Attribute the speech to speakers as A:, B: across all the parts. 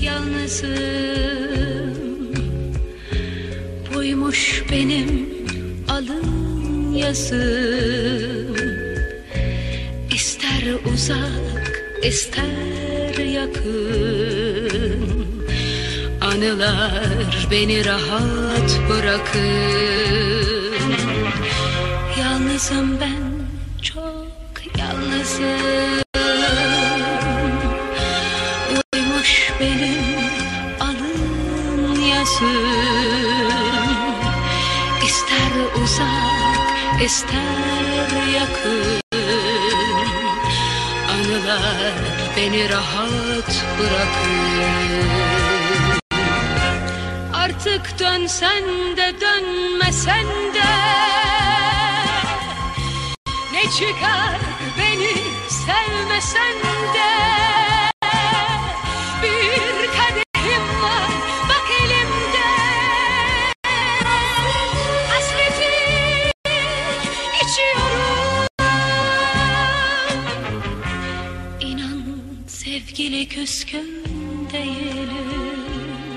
A: yalnızım. Buymuş benim alın yazım. İster uzak, ister yakın, anılar beni rahat bırakın. Yalnızım ben, çok yalnızım. Uymuş benim alın yazım. İster uzak, ister yakın, anılar beni rahat bırakın. Artık dönsen de dönmesen de ne çıkar beni sevmesen de. Bir kadehim var bak elimde, hasreti içiyorum. İnan sevgili küskün değilim,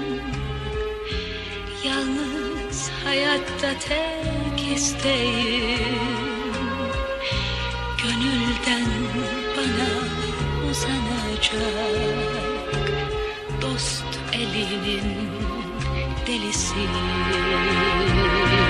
A: yalnız hayatta tek isteğim gönülden bana uzanacak dost elinin delisiyim.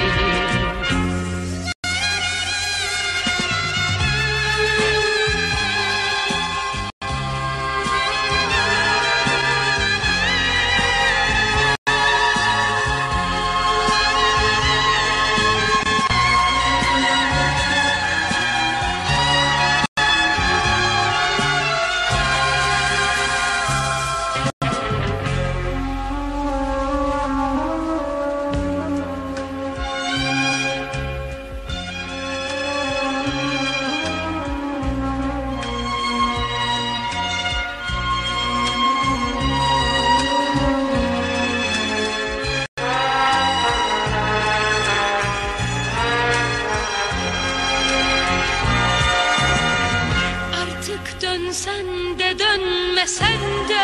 A: Dönsen de dönmesen de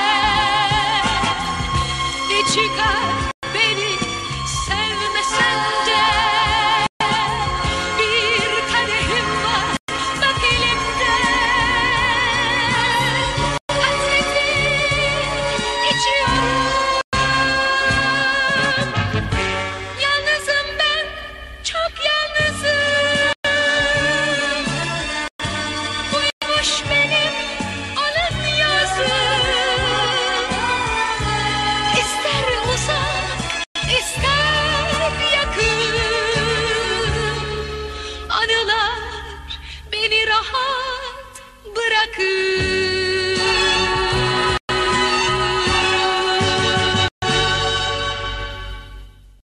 A: ne çıkar beni sevmesen de. Bir kadehim var bak elimde, hasreti içiyorum. Yalnızım ben, çok yalnızım. Benim alın yazım. İster uzak, ister yakın, anılar beni rahat bırakın.